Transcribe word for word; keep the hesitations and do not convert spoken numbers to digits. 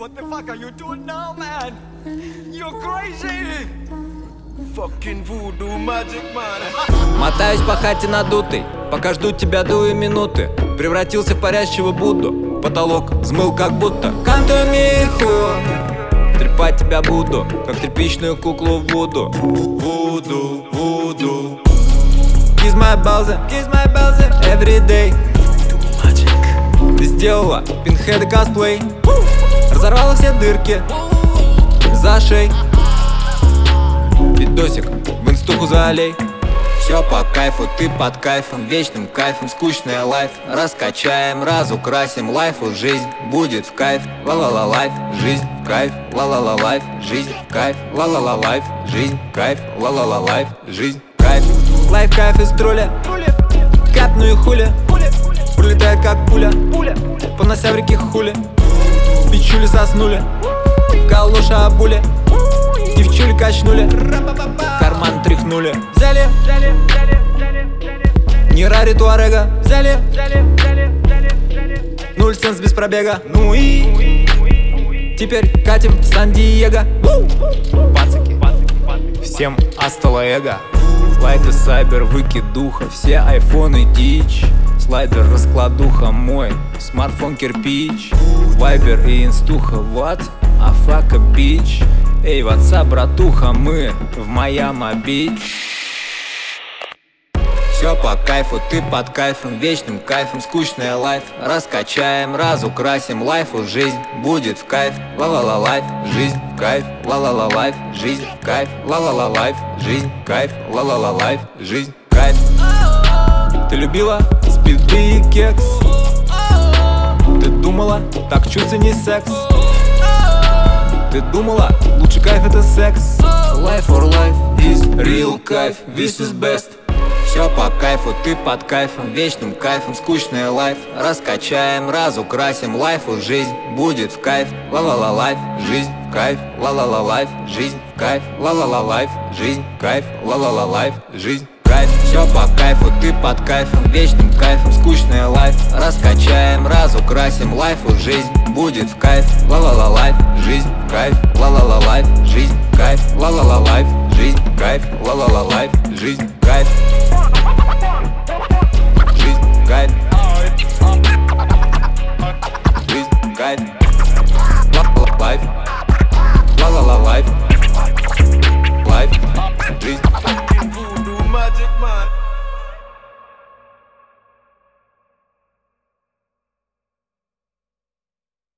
What the fuck are you doing now, man? You're crazy! Fucking voodoo magic, man. Мотаюсь по хате надутой, пока жду тебя дуя минуты. Превратился в парящего Будду, потолок взмыл как будто. Канто миху, трепать тебя буду, как тряпичную куклу в Вуду. Вуду, Вуду. Kiss my balls, kiss my balls every day. Ты сделала пинхеда косплей, разорвала все дырки за шей. Видосик в инстуху залей. Все по кайфу, ты под кайфом, вечным кайфом, скучная лайф. Раскачаем, разукрасим лайфу, жизнь будет в кайф. Ла-ла-ла лайф, жизнь в кайф. Ла-ла-ла лайф, жизнь в кайф. Ла-ла-ла лайф, жизнь в кайф. Ла-ла-ла лайф, жизнь в кайф. Лайф кайф из тролля, капну и хули, пролетает как пуля, понося в реке хули. Бичули заснули, калоша обули, девчули качнули, карман тряхнули. Взяли, не рари туарега, взяли, нуль ценс без пробега. Ну и теперь катим в Сан-Диего. Пацаки, всем астала эго. Лайты, сайбер, выкид духа, все айфоны дичь. Слайдер, раскладуха, мой смартфон кирпич. Вайбер и инстуха, what? А фака бич. Эй, ватсап, братуха, мы в Майами-Бич. Все по кайфу, ты под кайфом, вечным кайфом, скучная лайф. Раскачаем, разукрасим лайфу, жизнь будет в кайф. Ла-ла-ла лайф, жизнь в кайф. Ла-ла-ла лайф, жизнь в кайф. Ла-ла-ла лайф, жизнь в кайф. Ла-ла-ла лайф, жизнь в кайф. Ты любила спиды и кекс? Ты думала, так чувственней секс? Ты думала, лучший кайф это секс? Life for life is real кайф, this is best. Все по кайфу, ты под кайфом, вечным кайфом, скучная лайф. Раскачаем, разукрасим лайфу, жизнь будет в кайф. Ла-ла-ла лайф, жизнь в кайф. Ла-ла-ла лайф, жизнь в кайф. Ла-ла-ла лайф, жизнь в кайф. Ла-ла-ла лайф, жизнь в кайф. Все по кайфу, ты под кайфом, вечным кайфом, скучная лайф. Раскачаем, разукрасим лайфу, жизнь будет в кайф. Ла-ла-ла лайф, жизнь в кайф. Ла-ла-ла лайф, жизнь в кайф. Ла-ла-ла лайф, жизнь в кайф. Ла-ла-ла лайф, жизнь в кайф. Жизнь в кайф. Жизнь в кайф.